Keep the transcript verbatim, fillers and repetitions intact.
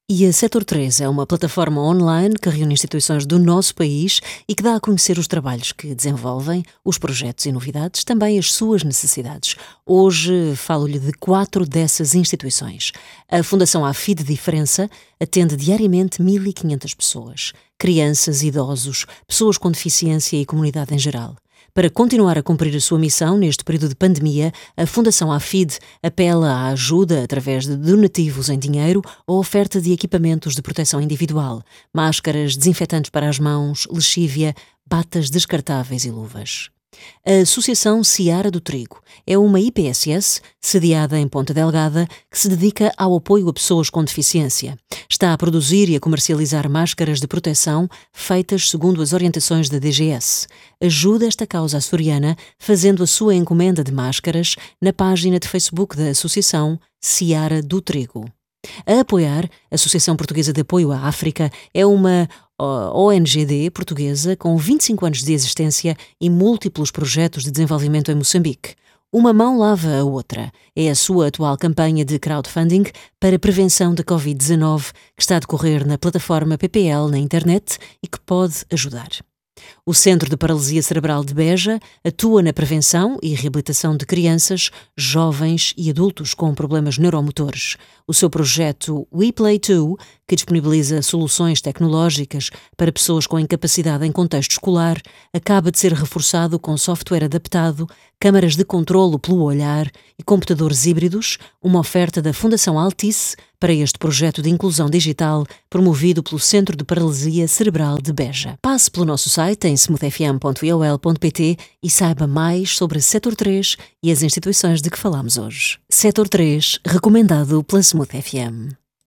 E a Setor três é uma plataforma online que reúne instituições do nosso país e que dá a conhecer os trabalhos que desenvolvem, os projetos e novidades, também as suas necessidades. Hoje falo-lhe de quatro dessas instituições. A Fundação AFIDE Diferença atende diariamente mil e quinhentas pessoas, crianças, idosos, pessoas com deficiência e comunidade em geral. Para continuar a cumprir a sua missão neste período de pandemia, a Fundação AFIDE apela à ajuda através de donativos em dinheiro ou oferta de equipamentos de proteção individual, máscaras, desinfetantes para as mãos, lexívia, batas descartáveis e luvas. A Associação Seara do Trigo é uma I P S S sediada em Ponta Delgada que se dedica ao apoio a pessoas com deficiência. Está a produzir e a comercializar máscaras de proteção feitas segundo as orientações da D G S. Ajuda esta causa açoriana fazendo a sua encomenda de máscaras na página de Facebook da Associação Seara do Trigo. A apoiar, a Associação Portuguesa de Apoio à África é uma O N G D portuguesa com vinte e cinco anos de existência e múltiplos projetos de desenvolvimento em Moçambique. Uma mão lava a outra. É a sua atual campanha de crowdfunding para a prevenção da covid dezanove que está a decorrer na plataforma P P L na internet e que pode ajudar. O Centro de Paralisia Cerebral de Beja atua na prevenção e reabilitação de crianças, jovens e adultos com problemas neuromotores. O seu projeto We Play Too, que disponibiliza soluções tecnológicas para pessoas com incapacidade em contexto escolar, acaba de ser reforçado com software adaptado, câmaras de controlo pelo olhar e computadores híbridos, uma oferta da Fundação Altice para este projeto de inclusão digital promovido pelo Centro de Paralisia Cerebral de Beja. Passe pelo nosso site em smooth f m ponto i o l ponto p t e saiba mais sobre a Setor três e as instituições de que falamos hoje. Setor três, recomendado pela Smooth F M.